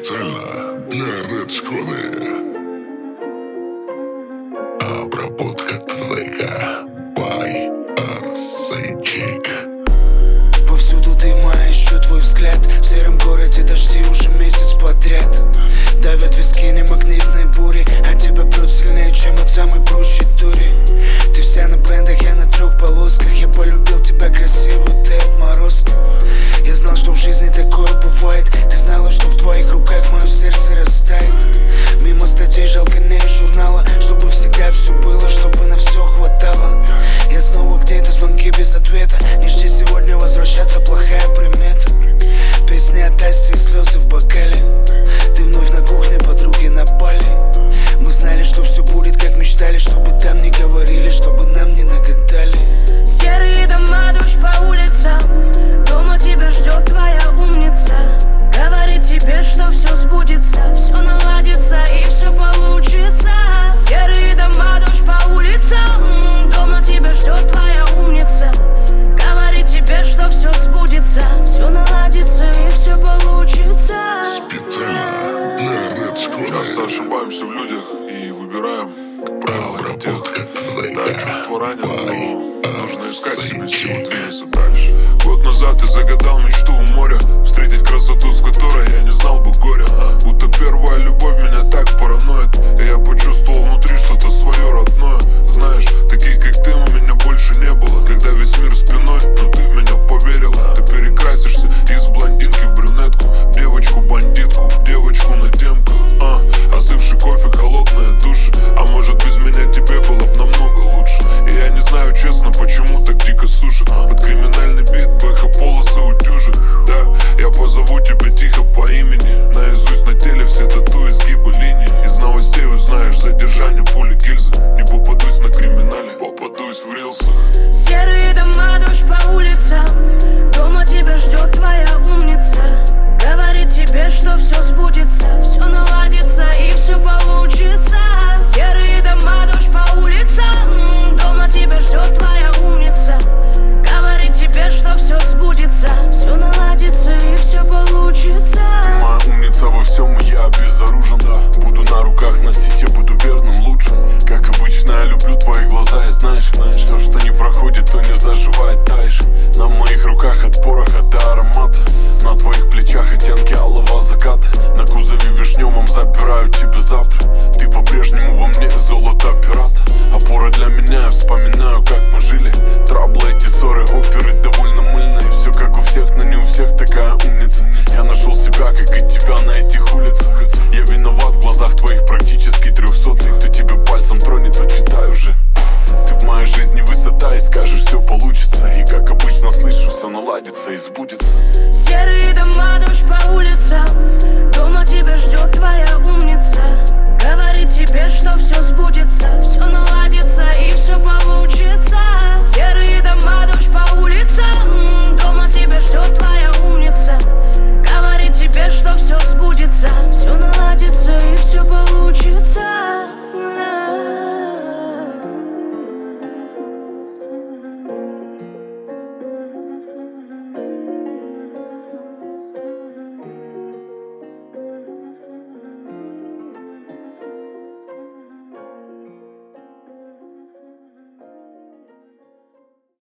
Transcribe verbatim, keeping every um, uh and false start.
Специально для Red Шкоды. Обработка трека by Арсенчик. Повсюду дыма, ищу твой взгляд. В сером городе дожди уже месяц подряд. Давят виски не магнитные бури, а тебя прут сильнее, чем от самой прущей дури. Ты вся на блендах, я на трех полосках. Я полюбил тебя красивую, ты отморозка. Я знал, что в жизни такое бывает. Ты знала, что в твоих руках мое сердце растает. Мимо статей жалканей журнала, чтобы всегда все было, чтобы на все хватало. Я снова где-то, звонки без ответа. Не жди сегодня возвращаться, плохая примета. Песни от Асти и слезы в бокале. Ты вновь на кухне, подруги напали. Мы знали, что все будет, как мечтали. Чтобы там не говорили, чтобы нам не нагадали. Серые дома, дождь по улицам. Дома тебя ждет твоя умница. Говорит тебе, что все сбудется, все наладится и все получится. Серые дома, дождь по улицам. Дома тебя ждет твоя умница. Говорит тебе, что все сбудется, все наладится и все получится. Специально для Red Шкоды. Часто ошибаемся в людях и выбираем, как правило, тех. Да, чувство ранено, но нужно искать себе силу двигаться дальше. Год назад я загадал мечту у моря, встретить красоту, с которой я не знал бы горя. Будто первая любовь меня так параноит, и я почувствовал внутри что-то свое родное. Знаешь, таких как ты у меня больше не было. Когда весь мир спиной, но ты в меня поверила. Ты перекрасишься из блондинки в брюнетку, в девочку-бандитку, в девочку-надемку. А, остывший кофе, холодная душа. А может без меня тебе было бы намного лучше. И я не знаю честно, почему так дико сушит. Под криминальный бит, бэха, полосы утюжек. Да, я позову тебя тихо по имени. Наизусть на теле все тату, изгибы линии. Из новостей узнаешь задержание, пули, гильзы. Не попадусь на криминале, попадусь в рилсах. Серые дома, дождь по улицам. Дома тебя ждет твоя умница. Говорит тебе, что все сбудется, все наладится и все получится. Серые дома, дождь по улицам. Дома тебя ждет твоя умница. Говорит тебе, что все сбудется, все наладится и все получится. Ты моя умница во всем, и я обезоружен, да. Буду на руках носить, я буду верным, лучшим. Как обычно, я люблю твои глаза, и знаешь, знаешь, то, что не проходит, то не заживает, таешь. На моих руках от пороха до аромата. На твоих плечах оттенки алого заката. На кузове вишневом забираю тебя завтра. Ты по-прежнему во мне золото пирата. Опора для меня, я вспоминаю, как мы жили. Траблы, эти ссоры, оперы довольно мыльные. Все как у всех, но не у всех такая умница. Я нашел себя, как и тебя на этих улицах. Я виноват в глазах твоих практически трехсотых. Кто тебя пальцем тронет, то читай уже. Ты в моей жизни высота, и скажешь, все получится. И как обычно слышу, все наладится и сбудется. Серые дома, дождь по улицам. Дома тебя ждет твоя умница. Говорит тебе, что все сбудется,